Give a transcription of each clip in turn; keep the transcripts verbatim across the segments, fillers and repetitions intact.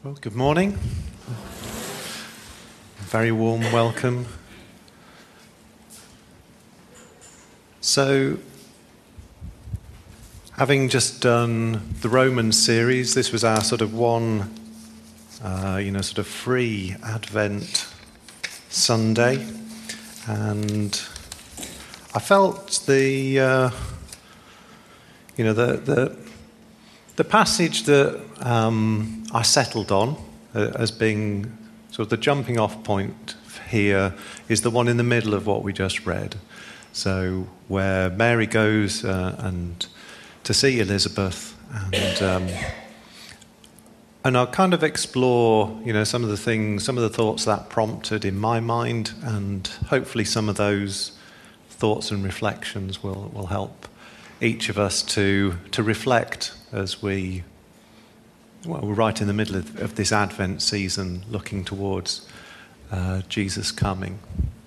Well, good morning. Very warm welcome. So, having just done the Romans series, this was our sort of one, uh, you know, sort of free Advent Sunday, and I felt the, uh, you know, the the the passage that um, I settled on uh, as being sort of the jumping off point here is the one in the middle of what we just read. So where Mary goes uh, and to see Elizabeth, and um, and I'll kind of explore, you know, some of the things, some of the thoughts that prompted in my mind, and hopefully some of those thoughts and reflections will will help each of us to to reflect as we, well, we're right in the middle of, of this Advent season, looking towards uh, Jesus coming.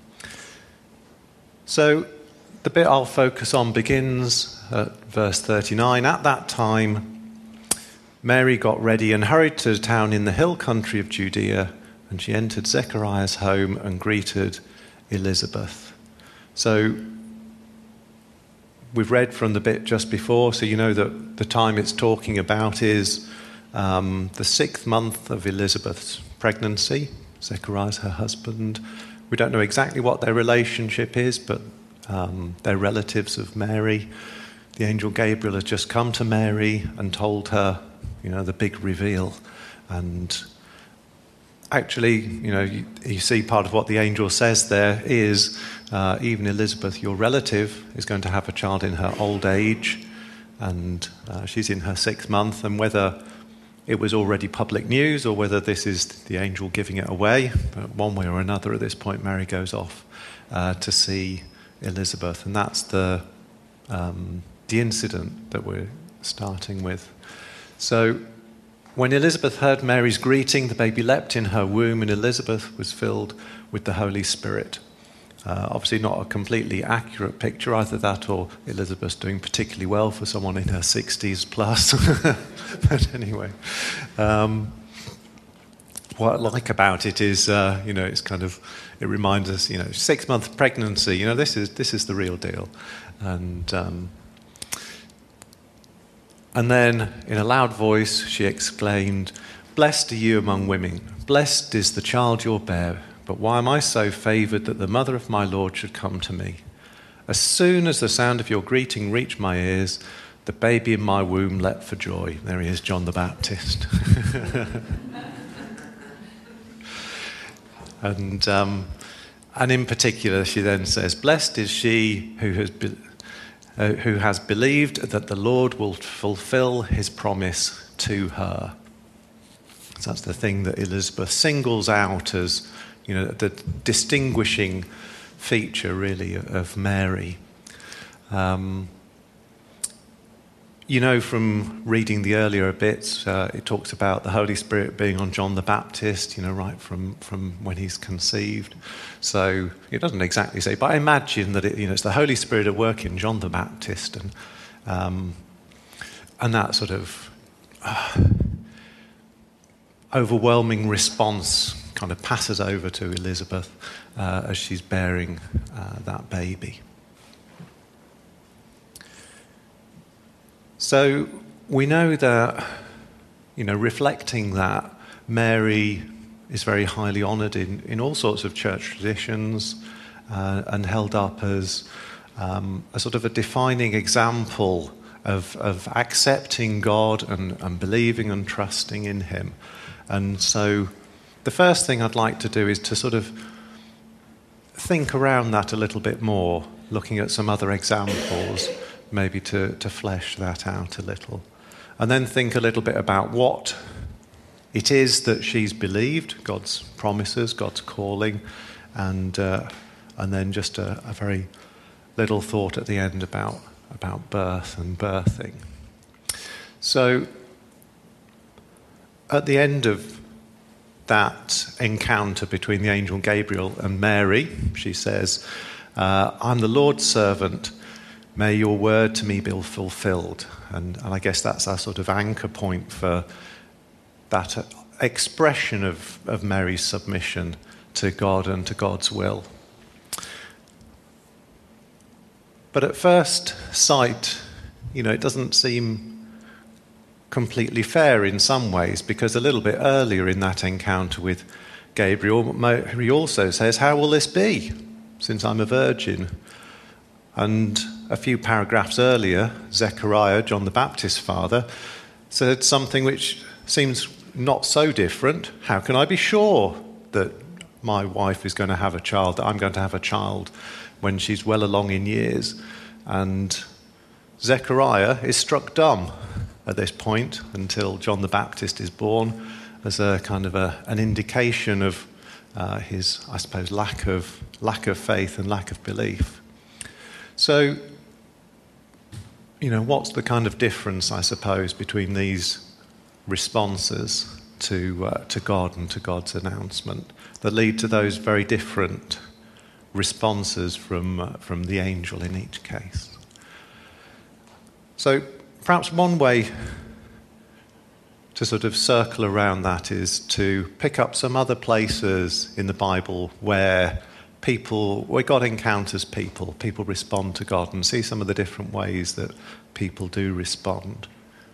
So the bit I'll focus on begins at verse thirty-nine. At that time, Mary got ready and hurried to a town in the hill country of Judea, and she entered Zechariah's home and greeted Elizabeth. So we've read from the bit just before, so you know that the time it's talking about is um, the sixth month of Elizabeth's pregnancy. Zechariah's her husband. We don't know exactly what their relationship is, but um, they're relatives of Mary. The angel Gabriel has just come to Mary and told her, you know, the big reveal. And actually, you know, you, you see part of what the angel says there is, uh, even Elizabeth, your relative, is going to have a child in her old age, and uh, she's in her sixth month, and whether it was already public news or whether this is the angel giving it away, but one way or another at this point, Mary goes off uh, to see Elizabeth, and that's the, um, the incident that we're starting with. So, when Elizabeth heard Mary's greeting, the baby leapt in her womb, and Elizabeth was filled with the Holy Spirit. Uh, obviously not a completely accurate picture, either that or Elizabeth's doing particularly well for someone in her sixties plus. But anyway, um, what I like about it is, uh, you know, it's kind of, it reminds us, you know, six-month pregnancy, you know, this is this is the real deal. And um, And then, in a loud voice, she exclaimed, "Blessed are you among women. Blessed is the child you'll bear. But why am I so favoured that the mother of my Lord should come to me? As soon as the sound of your greeting reached my ears, the baby in my womb leapt for joy." There he is, John the Baptist. and um, and in particular, she then says, "Blessed is she who has been... Uh, who has believed that the Lord will fulfill his promise to her." So that's the thing that Elizabeth singles out as, you know, the distinguishing feature, really, of Mary. Um, you know, from reading the earlier bits, uh, it talks about the Holy Spirit being on John the Baptist, you know, right from, from when he's conceived. So it doesn't exactly say, but I imagine that it, you know, it's the Holy Spirit at work in John the Baptist, and um, and that sort of uh, overwhelming response kind of passes over to Elizabeth uh, as she's bearing uh, that baby. So we know that, you know, reflecting that, Mary is very highly honoured in, in all sorts of church traditions uh, and held up as um, a sort of a defining example of, of accepting God and, and believing and trusting in him. And so the first thing I'd like to do is to sort of think around that a little bit more, looking at some other examples, maybe to, to flesh that out a little. And then think a little bit about what it is that she's believed, God's promises, God's calling, and uh, and then just a, a very little thought at the end about, about birth and birthing. So at the end of that encounter between the angel Gabriel and Mary, she says, uh, "I'm the Lord's servant. May your word to me be fulfilled." And, and I guess that's our sort of anchor point for that expression of, of Mary's submission to God and to God's will. But at first sight, you know, it doesn't seem completely fair in some ways, because a little bit earlier in that encounter with Gabriel, Mary also says, "How will this be, since I'm a virgin?" And a few paragraphs earlier, Zechariah, John the Baptist's father, said something which seems not so different. "How can I be sure that my wife is going to have a child, that I'm going to have a child when she's well along in years?" And Zechariah is struck dumb at this point until John the Baptist is born, as a kind of a, an indication of uh, his, I suppose, lack of lack of faith and lack of belief. So, you know, what's the kind of difference, I suppose, between these responses to uh, to God and to God's announcement that lead to those very different responses from uh, from the angel in each case? So perhaps one way to sort of circle around that is to pick up some other places in the Bible where people, where God encounters people, people respond to God, and see some of the different ways that people do respond.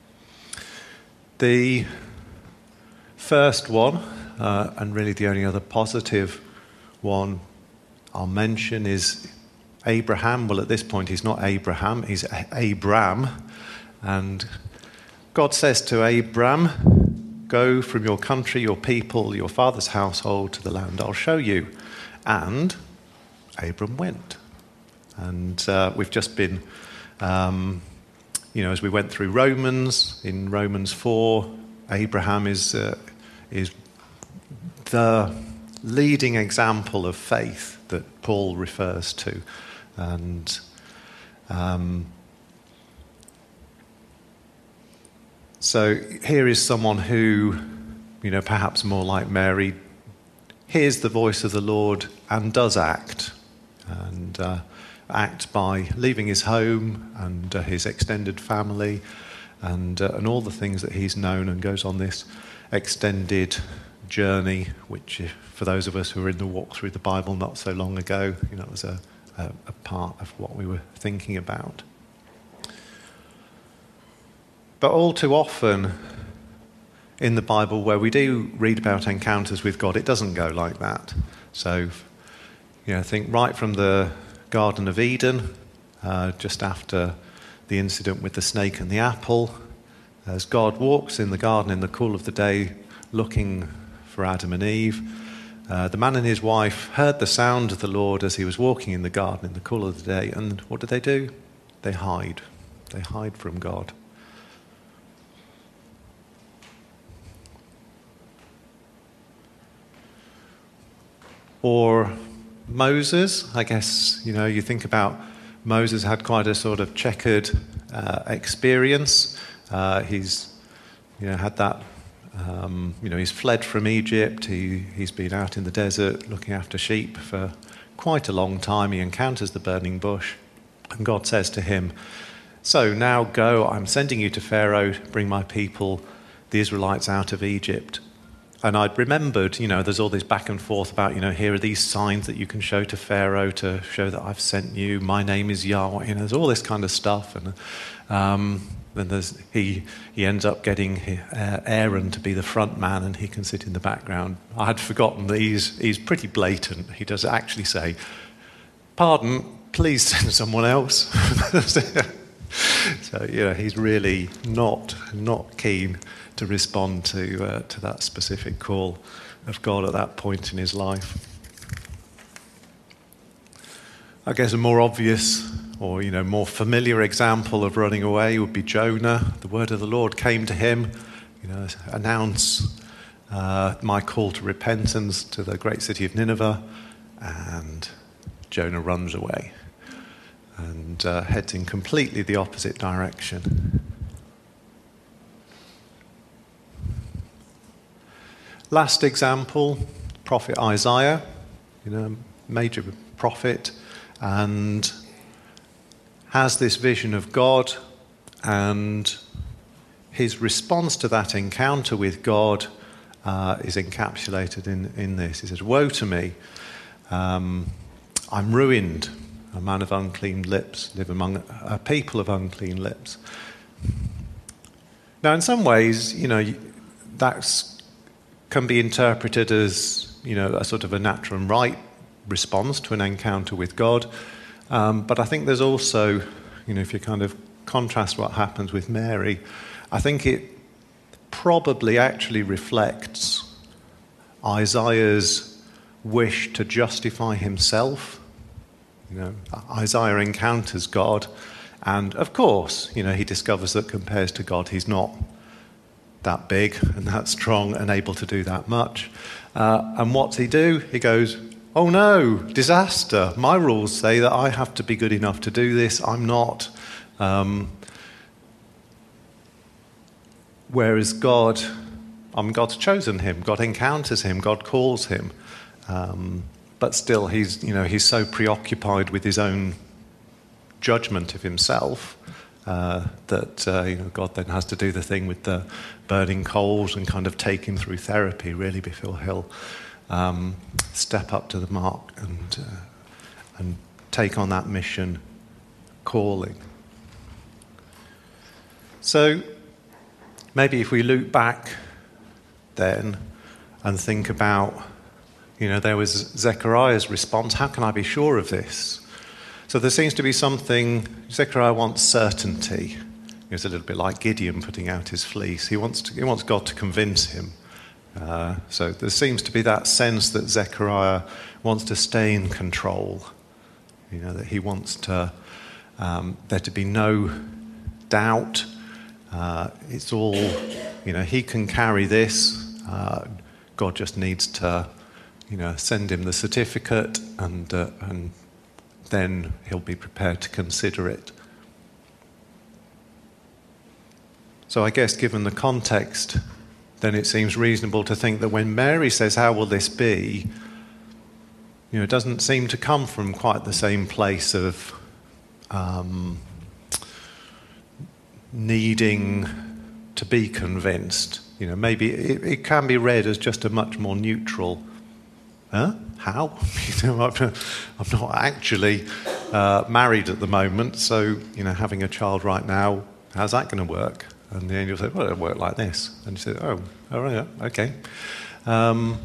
The first one, uh, and really the only other positive one I'll mention, is Abraham. Well, at this point he's not Abraham, he's Abram. And God says to Abram, "Go from your country, your people, your father's household to the land I'll show you." And Abram went. And uh, we've just been, um, you know, as we went through Romans, in Romans four, Abraham is uh, is the leading example of faith that Paul refers to. And um, so here is someone who, you know, perhaps more like Mary, hears the voice of the Lord and does act, and uh, act by leaving his home and uh, his extended family and uh, and all the things that he's known, and goes on this extended journey, which, if, for those of us who were in the walk through the Bible not so long ago, you know, it was a, a, a part of what we were thinking about. But all too often in the Bible, where we do read about encounters with God, it doesn't go like that. So, you know, I think right from the Garden of Eden, uh, just after the incident with the snake and the apple, as God walks in the garden in the cool of the day looking for Adam and Eve, uh, the man and his wife heard the sound of the Lord as he was walking in the garden in the cool of the day, and what do they do? They hide. They hide from God. Or Moses, I guess, you know, you think about Moses had quite a sort of checkered uh, experience. Uh, he's, you know, had that, um, you know, he's fled from Egypt. He, he's been out in the desert looking after sheep for quite a long time. He encounters the burning bush, and God says to him, "So now go, I'm sending you to Pharaoh, bring my people, the Israelites, out of Egypt." And I'd remembered, you know, there's all this back and forth about, you know, here are these signs that you can show to Pharaoh to show that I've sent you. My name is Yahweh. You know, there's all this kind of stuff. And um, then there's, he he ends up getting uh, Aaron to be the front man, and he can sit in the background. I had forgotten that he's, he's pretty blatant. He does actually say, "Pardon, please send someone else." So, you know, he's really not not keen to respond to uh, to that specific call of God at that point in his life. I guess a more obvious, or you know, more familiar example of running away would be Jonah. The word of the Lord came to him, you know, announce uh, my call to repentance to the great city of Nineveh, and Jonah runs away and uh, heads in completely the opposite direction. Last example, prophet Isaiah, you know, major prophet, and has this vision of God, and his response to that encounter with God uh, is encapsulated in, in this. He says, "Woe to me, um, I'm ruined, a man of unclean lips, live among a people of unclean lips." Now, in some ways, you know, that can be interpreted as, you know, a sort of a natural and right response to an encounter with God. Um, but I think there's also, you know, if you kind of contrast what happens with Mary, I think it probably actually reflects Isaiah's wish to justify himself. You know, Isaiah encounters God, and of course, you know, he discovers that compared to God, he's not that big and that strong and able to do that much. Uh, and what's he do? He goes, "Oh no, disaster. My rules say that I have to be good enough to do this. I'm not." Um, whereas God, I mean, God's chosen him. God encounters him. God calls him. Um, but still, he's, you know, he's so preoccupied with his own judgment of himself uh, that uh, you know, God then has to do the thing with the burning coals and kind of take him through therapy, really, before he'll um, step up to the mark and uh, and take on that mission calling. So maybe if we look back then and think about, you know, there was Zechariah's response, how can I be sure of this? So there seems to be something, Zechariah wants certainty. It's a little bit like Gideon putting out his fleece. He wants to, he wants God to convince him. Uh, so there seems to be that sense that Zechariah wants to stay in control. You know, that he wants to um, there to be no doubt. Uh, it's all, you know, he can carry this. Uh, God just needs to, you know, send him the certificate, and uh, and then he'll be prepared to consider it. So I guess given the context, then it seems reasonable to think that when Mary says, "How will this be?" you know, it doesn't seem to come from quite the same place of um, needing to be convinced. You know, maybe it, it can be read as just a much more neutral, huh? How? You know, I'm, I'm not actually uh, married at the moment, so, you know, having a child right now, how's that going to work? And the angel said, "Well, it'll work like this." And he said, "Oh, all right, okay." Um,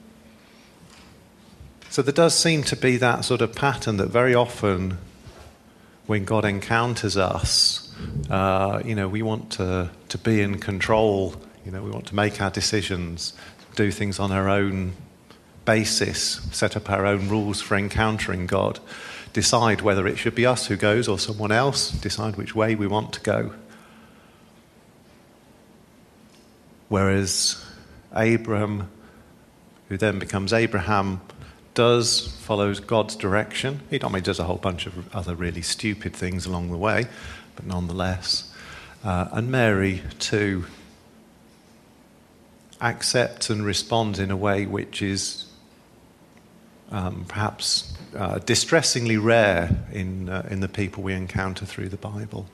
so there does seem to be that sort of pattern that very often when God encounters us, uh, you know, we want to, to be in control. You know, we want to make our decisions, do things on our own basis, set up our own rules for encountering God, decide whether it should be us who goes or someone else, decide which way we want to go. Whereas Abram, who then becomes Abraham, does follows God's direction. He I mean, does a whole bunch of other really stupid things along the way, but nonetheless. Uh, and Mary, too, accepts and responds in a way which is um, perhaps uh, distressingly rare in uh, in the people we encounter through the Bible.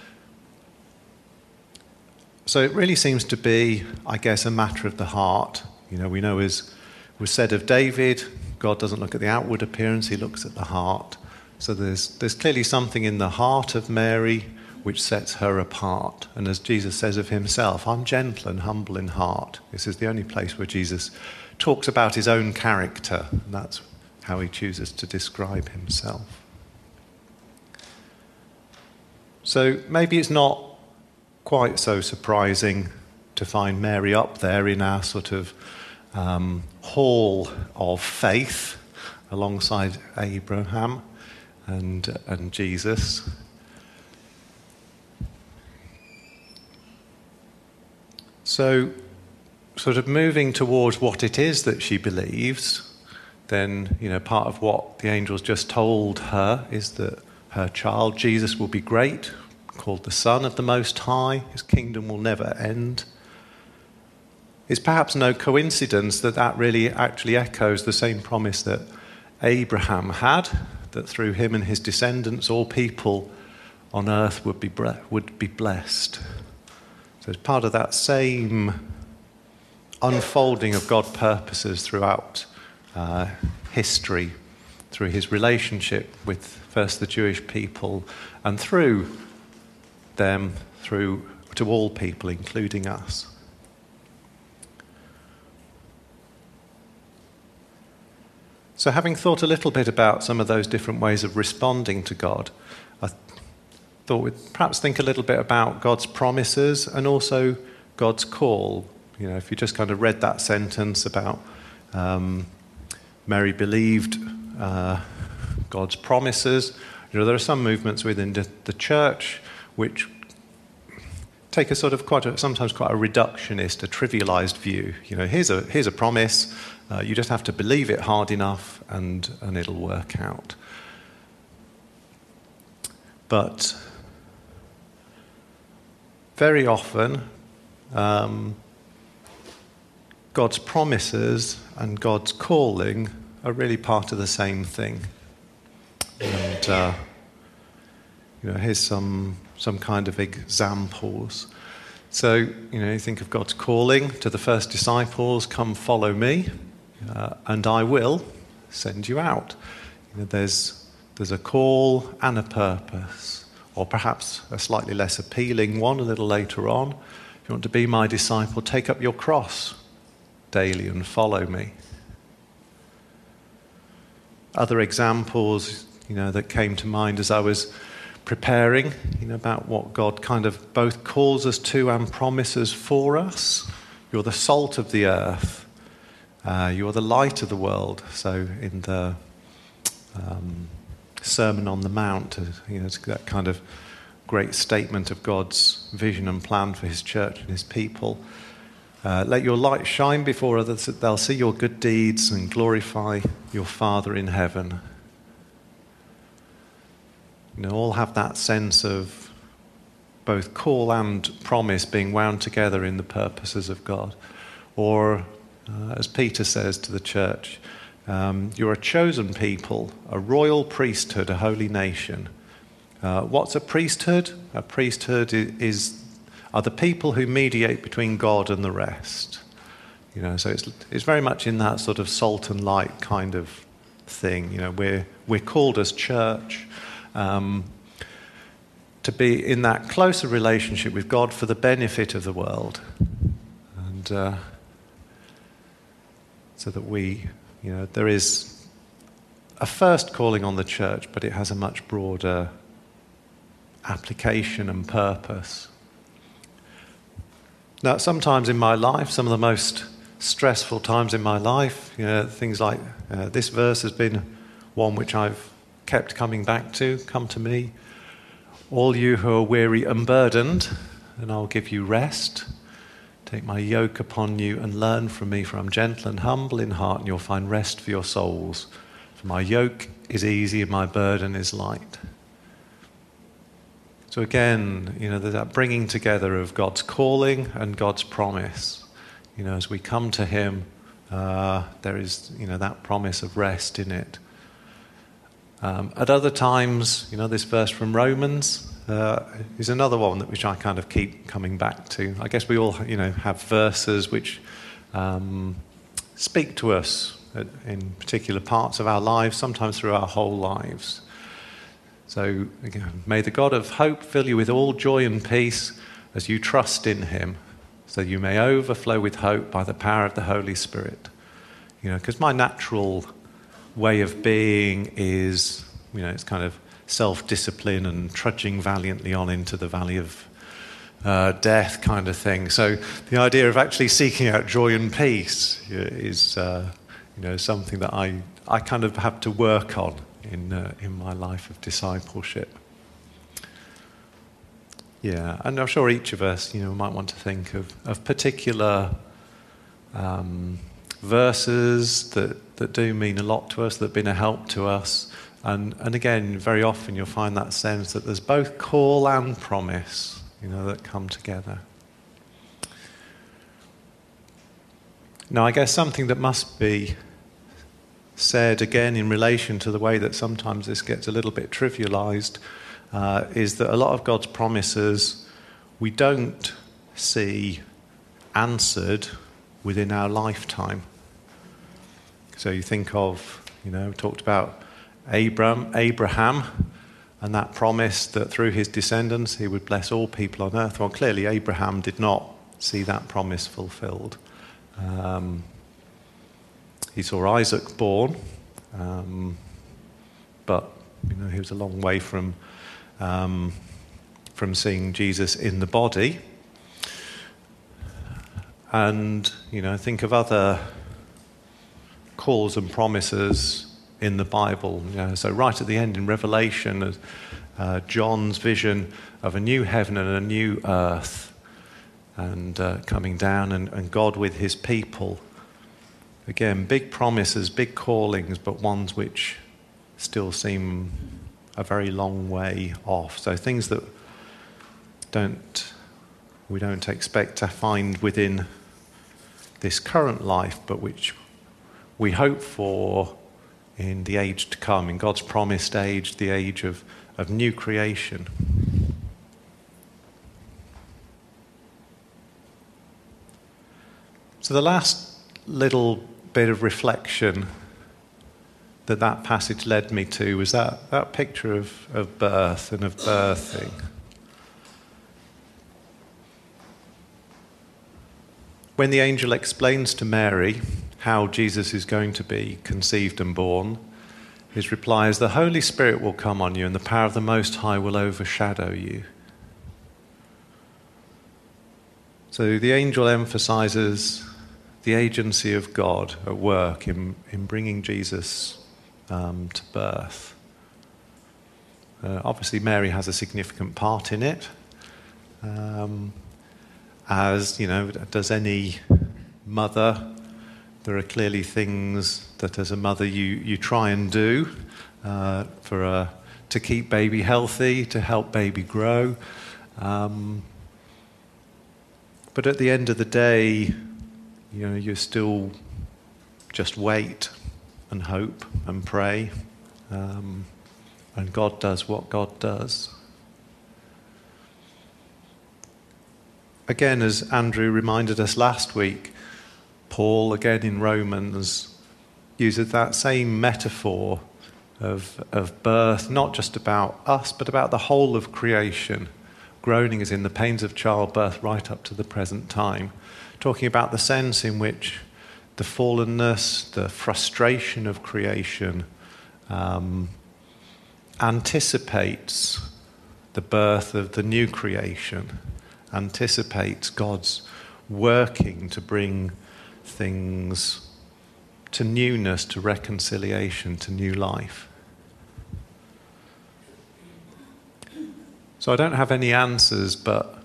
So it really seems to be, I guess, a matter of the heart. You know, we know, as was said of David, God doesn't look at the outward appearance, he looks at the heart. So there's there's clearly something in the heart of Mary which sets her apart. And as Jesus says of himself, "I'm gentle and humble in heart." This is the only place where Jesus talks about his own character, and that's how he chooses to describe himself. So maybe it's not quite so surprising to find Mary up there in our sort of um, hall of faith alongside Abraham and and Jesus. So, sort of moving towards what it is that she believes, then, you know, part of what the angels just told her is that her child, Jesus, will be great, called the Son of the Most High. His kingdom will never end. It's perhaps no coincidence that that really actually echoes the same promise that Abraham had, that through him and his descendants, all people on earth would be would be blessed. So it's part of that same unfolding of God's purposes throughout uh, history, through his relationship with first the Jewish people, and through them, through to all people, including us. So having thought a little bit about some of those different ways of responding to God, I thought we'd perhaps think a little bit about God's promises and also God's call. You know, if you just kind of read that sentence about um, Mary believed uh, God's promises, you know, there are some movements within the, the church which take a sort of quite a, sometimes quite a reductionist, a trivialized view. You know, here's a here's a promise. Uh, you just have to believe it hard enough, and and it'll work out. But very often, um, God's promises and God's calling are really part of the same thing. And uh, you know, here's some some kind of examples. So, you know, you think of God's calling to the first disciples, come follow me, uh, and I will send you out. You know, there's there's a call and a purpose, or perhaps a slightly less appealing one a little later on. If you want to be my disciple, take up your cross daily and follow me. Other examples, you know, that came to mind as I was preparing, you know, about what God kind of both calls us to and promises for us. You're the salt of the earth. Uh, you're the light of the world. So in the um, Sermon on the Mount, you know, it's that kind of great statement of God's vision and plan for his church and his people. Uh, let your light shine before others, that they'll see your good deeds and glorify your Father in heaven. You know, all have that sense of both call and promise being wound together in the purposes of God. Or, uh, as Peter says to the church, um, you're a chosen people, a royal priesthood, a holy nation. Uh, what's a priesthood? A priesthood is are the people who mediate between God and the rest. You know, so it's it's very much in that sort of salt and light kind of thing. You know, we're we're called as church Um, to be in that closer relationship with God for the benefit of the world, and uh, so that we, you know, there is a first calling on the church, but it has a much broader application and purpose. Now, sometimes in my life, some of the most stressful times in my life, you know, things like uh, this verse has been one which I've kept coming back to. Come to me, all you who are weary and burdened, and I'll give you rest. Take my yoke upon you and learn from me, for I'm gentle and humble in heart, and you'll find rest for your souls. For my yoke is easy and my burden is light. So again, you know, there's that bringing together of God's calling and God's promise. You know, as we come to him, uh, there is, you know, that promise of rest in it. Um, at other times, you know, this verse from Romans uh, is another one that which I kind of keep coming back to. I guess we all, you know, have verses which um, speak to us in particular parts of our lives, sometimes through our whole lives. So, again, may the God of hope fill you with all joy and peace as you trust in him, so you may overflow with hope by the power of the Holy Spirit. You know, because my natural way of being is, you know, it's kind of self-discipline and trudging valiantly on into the valley of uh, death kind of thing. So the idea of actually seeking out joy and peace is, uh, you know, something that I, I kind of have to work on in uh, in my life of discipleship. Yeah, and I'm sure each of us, you know, might want to think of, of particular um, verses that, that do mean a lot to us, that have been a help to us. And, and again, very often you'll find that sense that there's both call and promise, you know, that come together. Now, I guess something that must be said again in relation to the way that sometimes this gets a little bit trivialized uh, is that a lot of God's promises we don't see answered within our lifetime. So you think of, you know, we talked about Abram, Abraham, and that promise that through his descendants he would bless all people on earth. Well, clearly Abraham did not see that promise fulfilled. Um, he saw Isaac born, um, but you know he was a long way from um, from seeing Jesus in the body. And you know, think of other calls and promises in the Bible. You know, so right at the end in Revelation, uh, John's vision of a new heaven and a new earth, and uh, coming down, and, and God with his people. Again, big promises, big callings, but ones which still seem a very long way off. So things that don't we don't expect to find within this current life, but which we hope for in the age to come, in God's promised age, the age of, of new creation. So the last little bit of reflection that that passage led me to was that, that picture of, of birth and of birthing. When the angel explains to Mary how Jesus is going to be conceived and born, his reply is, "The Holy Spirit will come on you, and the power of the Most High will overshadow you." So the angel emphasizes the agency of God at work in, in bringing Jesus um, to birth. Uh, obviously, Mary has a significant part in it. Um, as, you know, does any mother. There are clearly things that as a mother you, you try and do uh, for a, to keep baby healthy, to help baby grow. Um, but at the end of the day, you know, you still just wait and hope and pray. Um, and God does what God does. Again, as Andrew reminded us last week, Paul, again in Romans, uses that same metaphor of, of birth, not just about us, but about the whole of creation. Groaning is in the pains of childbirth right up to the present time. Talking about the sense in which the fallenness, the frustration of creation um, anticipates the birth of the new creation, anticipates God's working to bring things to newness, to reconciliation, to new life. So I don't have any answers, but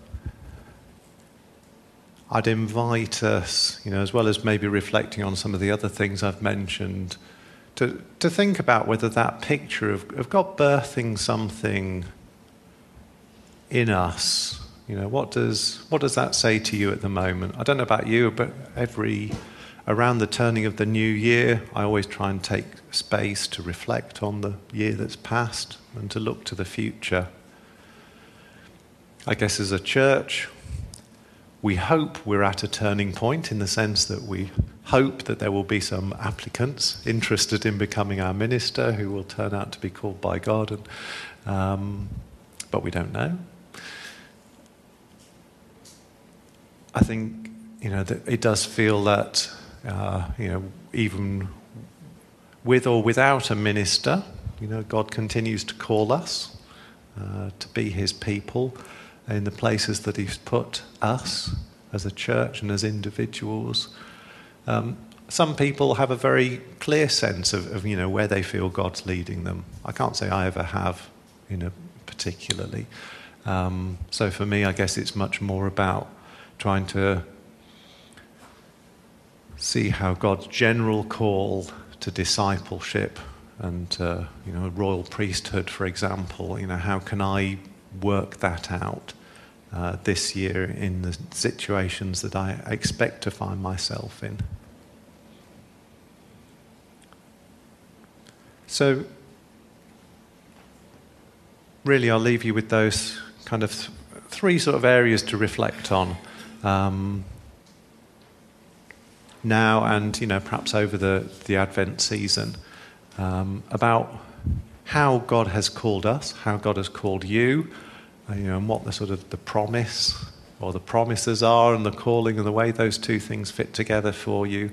I'd invite us, you know, as well as maybe reflecting on some of the other things I've mentioned, to, to think about whether that picture of, of God birthing something in us, you know, what does what does that say to you at the moment? I don't know about you, but every around the turning of the new year, I always try and take space to reflect on the year that's passed and to look to the future. I guess as a church, we hope we're at a turning point in the sense that we hope that there will be some applicants interested in becoming our minister who will turn out to be called by God, and, um, but we don't know. I think, you know, that it does feel that, uh, you know, even with or without a minister, you know, God continues to call us uh, to be his people in the places that he's put us as a church and as individuals. Um, some people have a very clear sense of, of, you know, where they feel God's leading them. I can't say I ever have, you know, particularly. Um, so for me, I guess it's much more about trying to see how God's general call to discipleship and, uh, you know, royal priesthood, for example, you know, how can I work that out uh, this year in the situations that I expect to find myself in. So, really, I'll leave you with those kind of th- three sort of areas to reflect on. Um, now and, you know, perhaps over the, the Advent season, um, about how God has called us, how God has called you, uh, you know, and what the sort of the promise or the promises are and the calling and the way those two things fit together for you.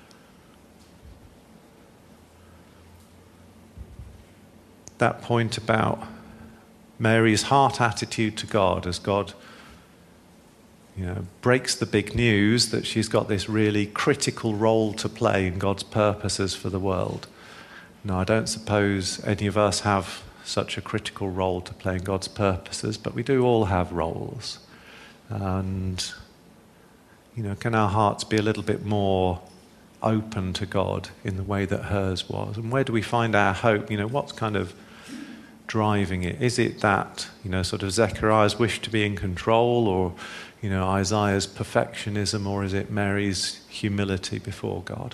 That point about Mary's heart attitude to God as God, you know, breaks the big news that she's got this really critical role to play in God's purposes for the world. No, I don't suppose any of us have such a critical role to play in God's purposes, but we do all have roles. And, you know, can our hearts be a little bit more open to God in the way that hers was? And where do we find our hope? You know, what's kind of driving it? Is it that, you know, sort of Zechariah's wish to be in control, or, you know, Isaiah's perfectionism, or is it Mary's humility before God?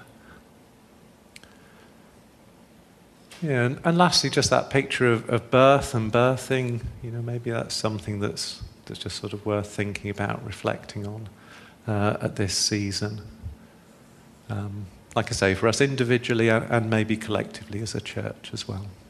Yeah, and, and lastly, just that picture of, of birth and birthing, you know, maybe that's something that's that's just sort of worth thinking about, reflecting on uh, at this season. Um, like I say, for us individually and, and maybe collectively as a church as well.